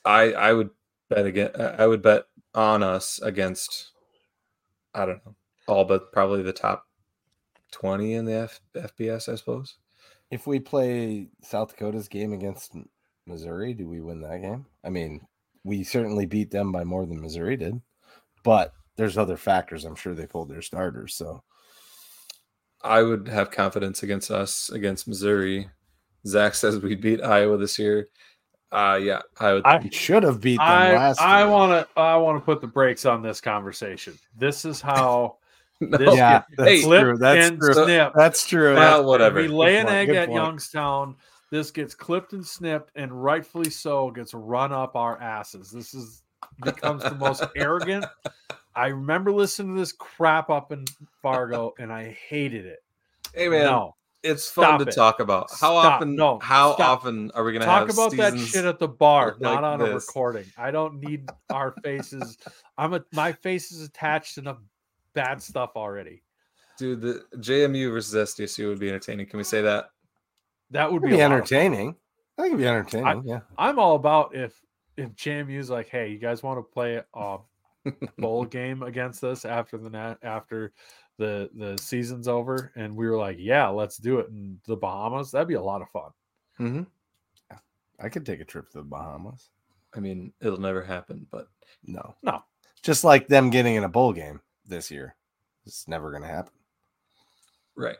I would bet again. I would bet on us against, I don't know, all but probably the top 20 in the FBS, I suppose. If we play South Dakota's game against Missouri, do we win that game? I mean, we certainly beat them by more than Missouri did, but there's other factors. I'm sure they pulled their starters. So I would have confidence against us against Missouri. Zach says we beat Iowa this year. Yeah, I should have beat them last year. I want to put the brakes on this conversation. This is how. That's true. That's true. Well, whatever. We lay an egg at Youngstown. This gets clipped and snipped, and rightfully so, gets run up our asses. This becomes the most arrogant. I remember listening to this crap up in Fargo, and I hated it. Hey man, it's fun to talk about. How often are we going to talk about that shit at the bar, not on a recording? I don't need our faces. My face is attached to enough bad stuff already. Dude, the JMU versus SDSU would be entertaining. Can we say that? That would be entertaining. I think it'd be entertaining. I'm all about if JMU's like, hey, you guys want to play a bowl game against us after the season's over, and we were like, yeah, let's do it in the Bahamas. That'd be a lot of fun. Mm-hmm. I could take a trip to the Bahamas. I mean, it'll never happen, but no. Just like them getting in a bowl game this year, it's never going to happen. Right.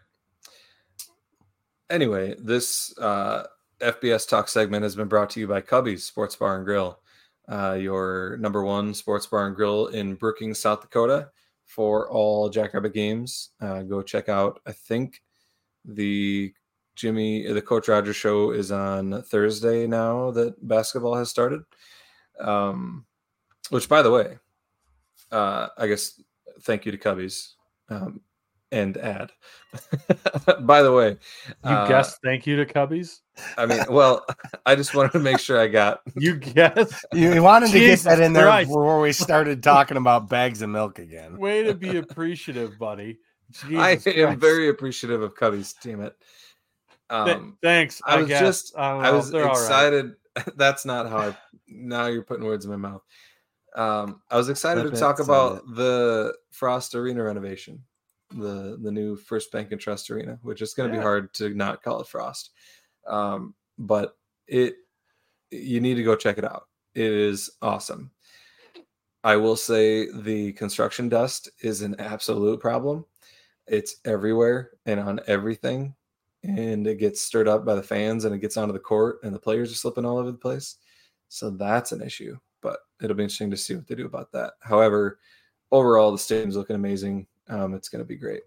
Anyway, this FBS Talk segment has been brought to you by Cubby's Sports Bar and Grill, your number one sports bar and grill in Brookings, South Dakota. For all Jackrabbit games, go check out. I think the Coach Rogers show is on Thursday now that basketball has started. Which, by the way, I guess thank you to Cubbies and ad. By the way, you guessed thank you to Cubbies. I mean, well, I just wanted to make sure I got you guessed. You wanted to get that in there before we started talking about bags of milk again. Way to be appreciative, buddy. I am very appreciative of Cubbies. Damn it. Thanks. I was excited. Right. That's not how now you're putting words in my mouth. I was excited to talk about the Frost Arena renovation, the new First Bank and Trust Arena, which is going to be hard to not call it Frost. But you need to go check it out. It is awesome. I will say the construction dust is an absolute problem. It's everywhere and on everything, and it gets stirred up by the fans and it gets onto the court and the players are slipping all over the place. So that's an issue, but it'll be interesting to see what they do about that. However, overall, the stadium's looking amazing. It's going to be great.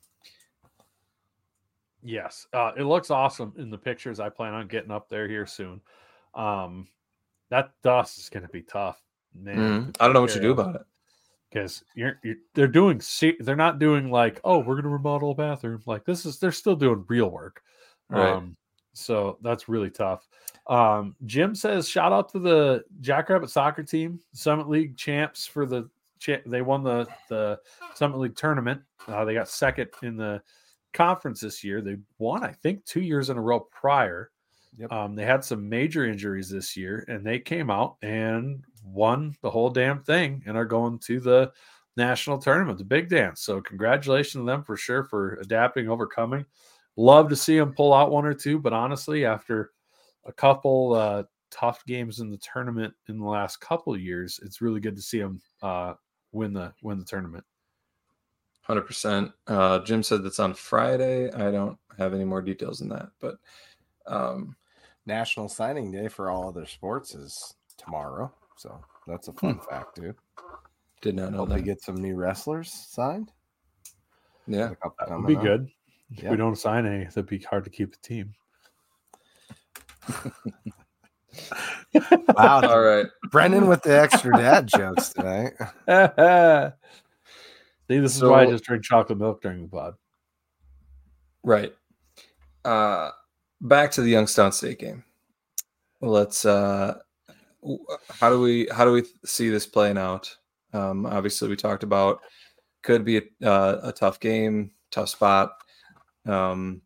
Yes, it looks awesome in the pictures. I plan on getting up there here soon. That dust is going to be tough, man. I don't know what you do about it because they're not doing like, oh, we're going to remodel a bathroom. Like they're still doing real work. Right. So that's really tough. Jim says, shout out to the Jackrabbit soccer team, Summit League champs they won the Summit League tournament. They got second in the conference this year. They won, I think, 2 years in a row prior. Yep. They had some major injuries this year, and they came out and won the whole damn thing and are going to the national tournament, the big dance. So congratulations to them for sure for adapting, overcoming. Love to see them pull out one or two, but honestly, after a couple tough games in the tournament in the last couple of years, it's really good to see them win the tournament. 100%. Jim said that's on Friday. I don't have any more details than that, but National Signing Day for all other sports is tomorrow, so that's a fun fact too. Did not know that. We get some new wrestlers signed. Yeah, that would be good. If we don't sign any, that'd be hard to keep a team. Wow! All right, Brendan with the extra dad jokes tonight. See, this is why I just drink chocolate milk during the pod. Right. Back to the Youngstown State game. Let's. How do we see this playing out? Obviously, we talked about could be a tough game, tough spot.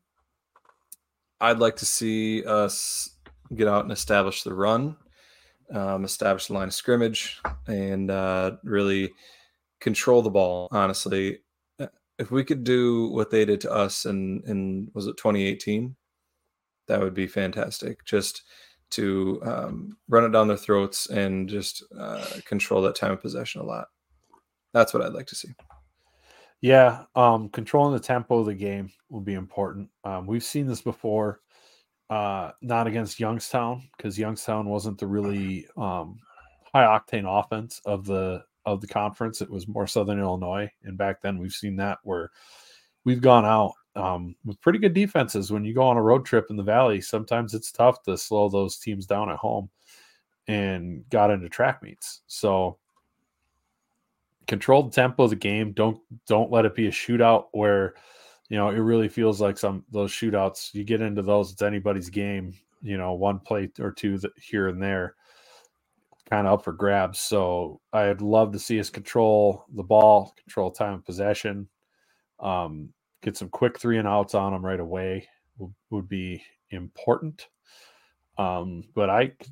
I'd like to see us get out and establish the run. establish the line of scrimmage, and really control the ball. Honestly, if we could do what they did to us in was it 2018, that would be fantastic. Just to run it down their throats and just control that time of possession a lot. That's what I'd like to see. Yeah, controlling the tempo of the game will be important. We've seen this before, not against Youngstown, because Youngstown wasn't the really high octane offense of the conference. It was more Southern Illinois, and back then we've seen that where we've gone out with pretty good defenses. When you go on a road trip in the Valley, sometimes it's tough to slow those teams down at home, and got into track meets. So control the tempo of the game. Don't let it be a shootout where, it really feels like those shootouts, you get into those, it's anybody's game, one play or two here and there kind of up for grabs. So I'd love to see us control the ball, control time of possession, get some quick 3 and outs on them right away would be important. But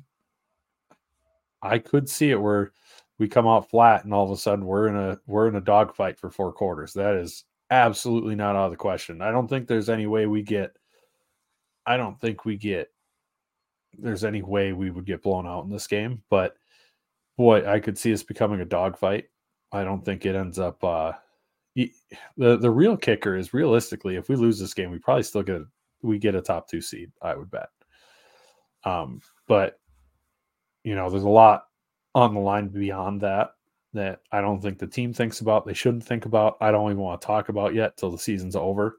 I could see it where we come out flat and all of a sudden we're in a dogfight for 4 quarters. That is absolutely not out of the question. I don't think there's any way there's any way we would get blown out in this game, but boy, I could see us becoming a dogfight. I don't think it ends up the real kicker is, realistically, if we lose this game, we probably still get a top 2 seed, I would bet. But there's a lot on the line beyond that I don't think the team thinks about, they shouldn't think about, I don't even want to talk about yet till the season's over.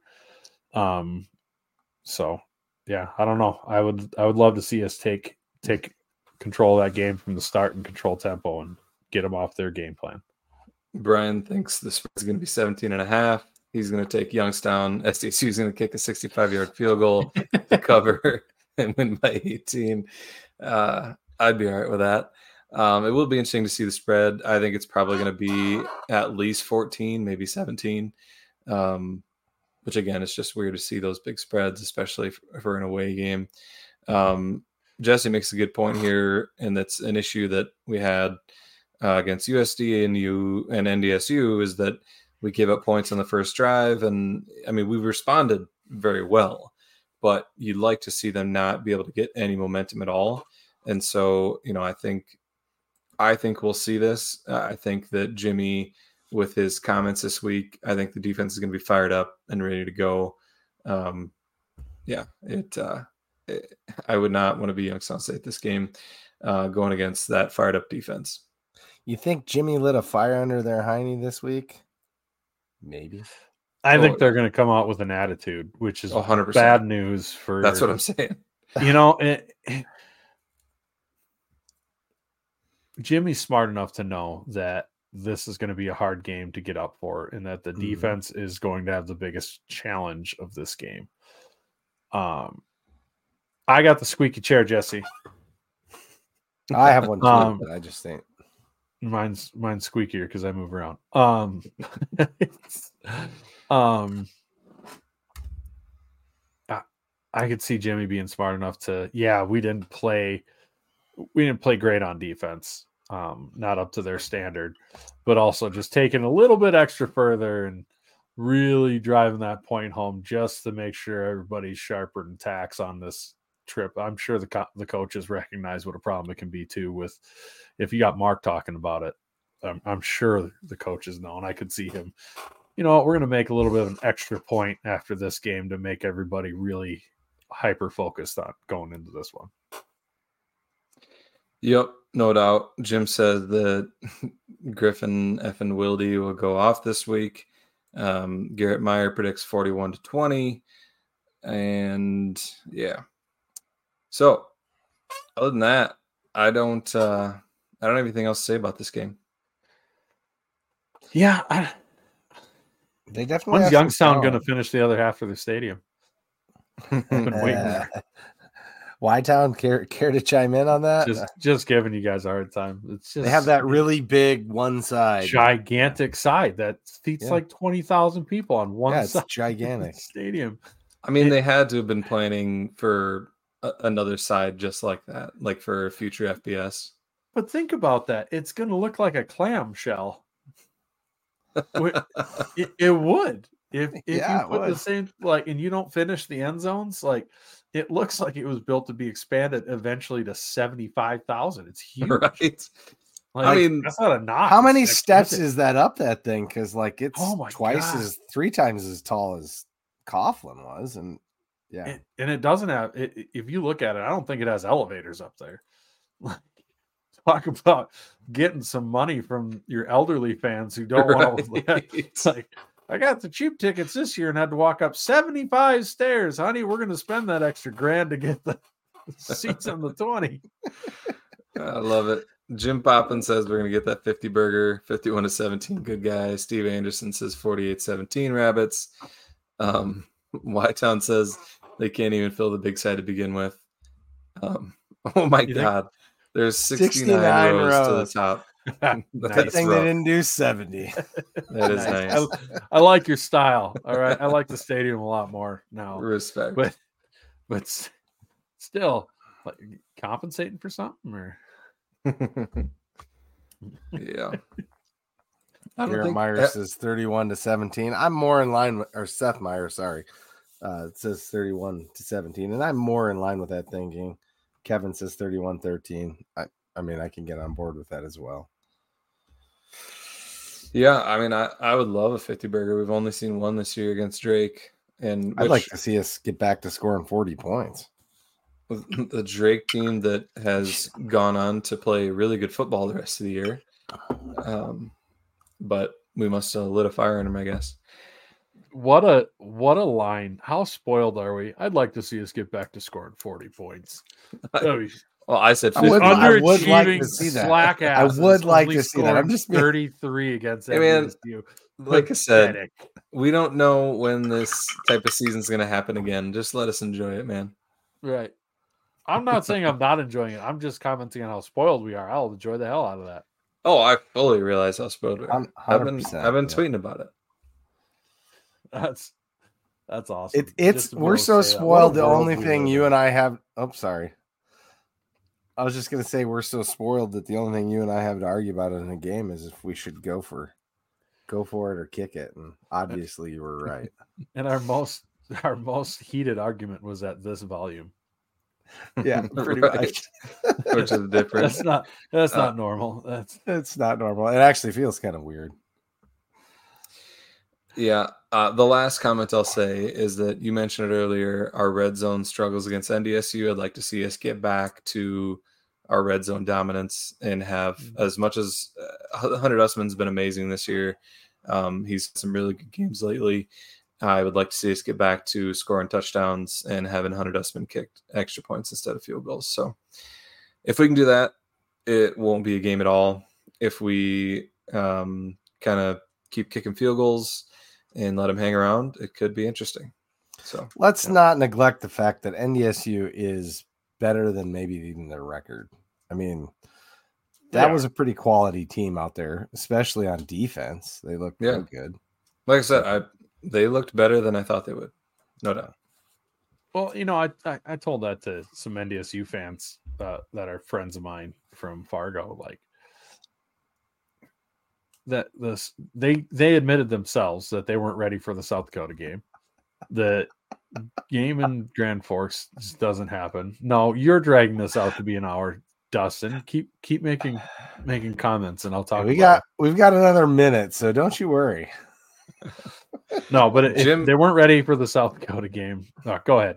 So yeah, I don't know. I would love to see us take control of that game from the start and control tempo and get them off their game plan. Brian thinks the spread's going to be 17.5. He's going to take Youngstown. SDSU is going to kick a 65-yard field goal to cover and win by 18. I'd be all right with that. It will be interesting to see the spread. I think it's probably going to be at least 14, maybe 17, which, again, it's just weird to see those big spreads, especially for an away game. Jesse makes a good point here, and that's an issue that we had against USD and NDSU, is that we gave up points on the first drive. And, I mean, we responded very well, but you'd like to see them not be able to get any momentum at all. And so, I think we'll see this. I think that Jimmy, with his comments this week, I think the defense is going to be fired up and ready to go. I would not want to be Youngstown State this game going against that fired up defense. You think Jimmy lit a fire under their hiney this week? Maybe. I think they're going to come out with an attitude, which is 100% bad news for. That's what I'm saying. Jimmy's smart enough to know that this is going to be a hard game to get up for, and that the defense is going to have the biggest challenge of this game. I got the squeaky chair, Jesse. I have one too, but I just think mine's squeakier because I move around. I could see Jimmy being smart enough to, we didn't play great on defense, not up to their standard, but also just taking a little bit extra further and really driving that point home just to make sure everybody's sharper than tacks on this trip. I'm sure the coaches recognize what a problem it can be too, with if you got Mark talking about it. I'm sure the coaches know, and I could see him, we're going to make a little bit of an extra point after this game to make everybody really hyper focused on going into this one. Yep, no doubt. Jim says that Griffin effing Wilde will go off this week. Garrett Meyer predicts 41-20. And yeah. So other than that, I don't have anything else to say about this game. Yeah. They definitely. When's Youngstown going to finish the other half of the stadium? I've been waiting. Y-Town, care to chime in on that? Just giving you guys a hard time. It's just, they have that really big one side, gigantic side that seats like 20,000 people on one side. It's gigantic stadium. I mean, they had to have been planning for another side just like that, like for future FBS. But think about that. It's going to look like a clamshell. It would. If you put the same, like, and you don't finish the end zones, like, it looks like it was built to be expanded eventually to 75,000. It's huge. Right. Like, I mean, that's not a knock. How many steps is that up that thing? Because like it's three times as tall as Coughlin was, and yeah, and it doesn't have. If you look at it, I don't think it has elevators up there. Like, talk about getting some money from your elderly fans who don't want to. It's like, I got the cheap tickets this year and had to walk up 75 stairs, honey. We're going to spend that extra $1,000 to get the seats on the 20. I love it. Jim Poppin says we're going to get that 50 burger, 51-17. Good guy. Steve Anderson says 48-17 Rabbits. Y-Town says they can't even fill the big side to begin with. Oh my God. There's 69 rows to the top. Good thing they didn't do 70. That is nice. I like your style. All right. I like the stadium a lot more now. Respect. But still, like, compensating for something, or yeah. Garrett Meyer says 31-17. I'm more in line with, or Seth Meyer, sorry. It says 31-17, and I'm more in line with that thinking. Kevin says 31-13. I mean, I can get on board with that as well. Yeah, I mean, I would love a 50 burger. We've only seen one this year against Drake, and I'd like to see us get back to scoring 40 points. The Drake team that has gone on to play really good football the rest of the year, but we must lit a fire in them, I guess. What a line! How spoiled are we? I'd like to see us get back to scoring 40 points. Well, I said 50. I would like to see that. Slack I would like to see that. I'm just 33 against MSU. Like I said, we don't know when this type of season is going to happen again. Just let us enjoy it, man. Right. I'm not saying I'm not enjoying it. I'm just commenting on how spoiled we are. I'll enjoy the hell out of that. Oh, I fully realize how spoiled we are. I've been tweeting about it. That's awesome. We're so spoiled. The only thing you and I have. Oh, sorry. I was just gonna say we're so spoiled that the only thing you and I have to argue about in a game is if we should go for it or kick it. And obviously, you were right. And our most heated argument was at this volume. Yeah, pretty much. Which is different. That's not normal. It's not normal. It actually feels kind of weird. Yeah. The last comment I'll say is that you mentioned it earlier, our red zone struggles against NDSU. I'd like to see us get back to our red zone dominance and have as much as Hunter Dustman's been amazing this year. He's had some really good games lately. I would like to see us get back to scoring touchdowns and having Hunter Dustman kick extra points instead of field goals. So if we can do that, it won't be a game at all. If we kind of keep kicking field goals and let him hang around, it could be interesting. So let's not neglect the fact that NDSU is better than maybe even their record. I mean, that was a pretty quality team out there, especially on defense. They look pretty good. Like I said, they looked better than I thought they would. No doubt. Well, I told that to some NDSU fans that are friends of mine from Fargo, like that they admitted themselves that they weren't ready for the South Dakota game. The game in Grand Forks just doesn't happen. No, you're dragging this out to be an hour, Dustin. Keep making comments, and I'll talk. We've got another minute, so don't you worry. No, but Jim, they weren't ready for the South Dakota game. Oh, go ahead.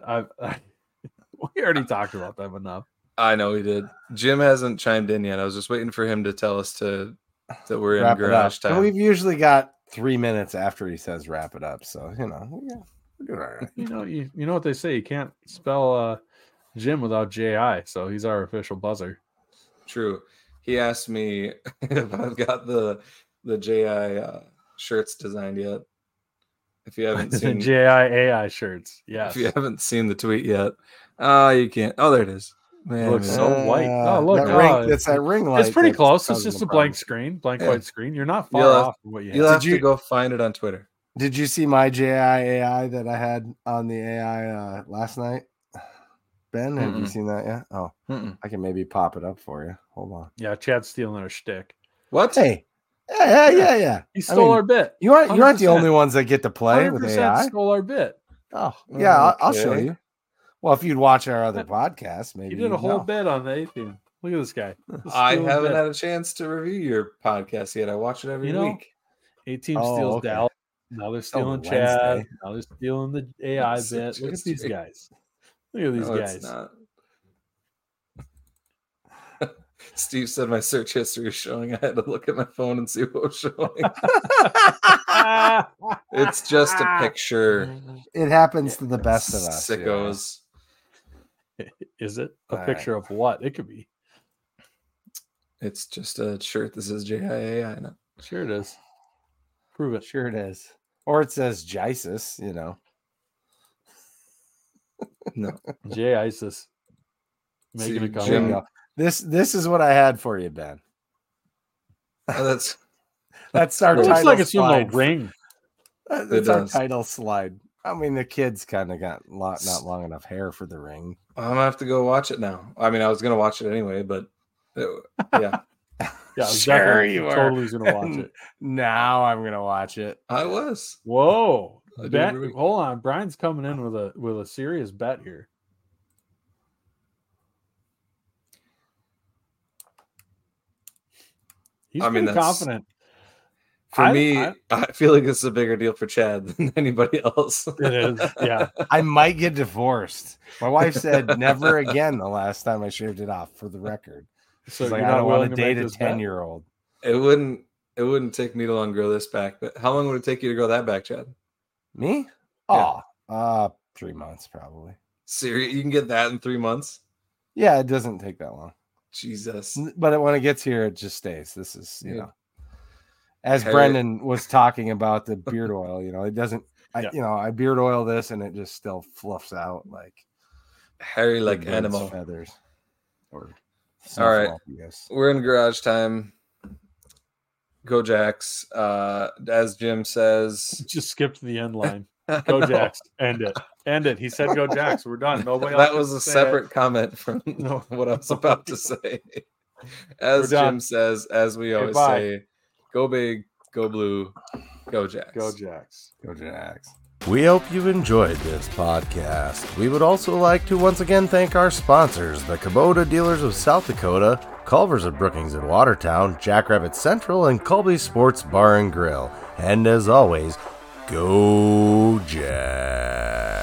We already talked about them enough. I know we did. Jim hasn't chimed in yet. I was just waiting for him to tell us that we're in garage time. And we've usually got 3 minutes after he says wrap it up. So, we're doing all right. You know what they say. You can't spell Jim without J-I. So he's our official buzzer. True. He asked me if I've got the J-I shirts designed yet. If you haven't seen the J-I-A-I shirts. Yes. If you haven't seen the tweet yet. You can't. Oh, there it is. Man, it looks so white. Oh, look. It's that ring light. It's pretty close. It's just a blank white screen. You're not far off from what you have. You'll have to go find it on Twitter. Did you see my J-I-A-I that I had on the AI last night? Ben, have you seen that yet? Oh, Mm-mm. I can maybe pop it up for you. Hold on. Yeah, Chad's stealing our shtick. What? Hey, yeah. He stole our bit. You aren't 100%. the only ones that get to play with AI. Stole our bit. Oh, yeah, Okay. I'll show you. Well, if you'd watch our other podcast, maybe he did a whole bit on the A-Team. Look at this guy. I haven't had a chance to review your podcast yet. I watch it every week. A-Team steals Dallas. Now they're stealing Chad. Now they're stealing the AI bit. Look at these guys. Look at these guys. It's not. Steve said my search history is showing. I had to look at my phone and see what was showing. It's just a picture. It happens to the best of us. Sickos. Is it a picture of what? It could be. It's just a shirt that says JIAI. No. Sure it is. Prove it. Sure it is. Or it says JISIS, No. J-ISIS. Making a Jim, This is what I had for you, Ben. Oh, that's our it title. looks like it's slide. from the ring. That's our title slide. I mean, the kids kind of got not long enough hair for the ring. I'm gonna have to go watch it now. I mean, I was gonna watch it anyway, but yeah. Yeah, sure you were. Totally gonna watch it. Now I'm gonna watch it. I was. Whoa. Bet, hold on. Brian's coming in with a serious bet here. He's pretty confident. For me, I feel like it's a bigger deal for Chad than anybody else. It is, yeah. I might get divorced. My wife said never again the last time I shaved it off, for the record. So like, I don't want to date a 10-year-old. It wouldn't take me to long grow this back, but how long would it take you to grow that back, Chad? Me? Yeah. 3 months probably. Seriously, you can get that in 3 months? Yeah, it doesn't take that long. Jesus. But when it gets here, it just stays. This is, as Brendan was talking about the beard oil, it doesn't, I beard oil this and it just still fluffs out like hairy, like animal feathers. Or all right, we're in garage time. Go Jacks. As Jim says, just skip to the end line. Go Jacks. End it. He said go Jacks. We're done. Nobody that was a separate comment from what I was about to say. As Jim says, as we always say, go big, go blue, go Jacks. Go Jacks. Go Jacks. We hope you enjoyed this podcast. We would also like to once again thank our sponsors, the Kubota Dealers of South Dakota, Culver's of Brookings and Watertown, Jackrabbit Central, and Colby Sports Bar and Grill. And as always, go Jacks.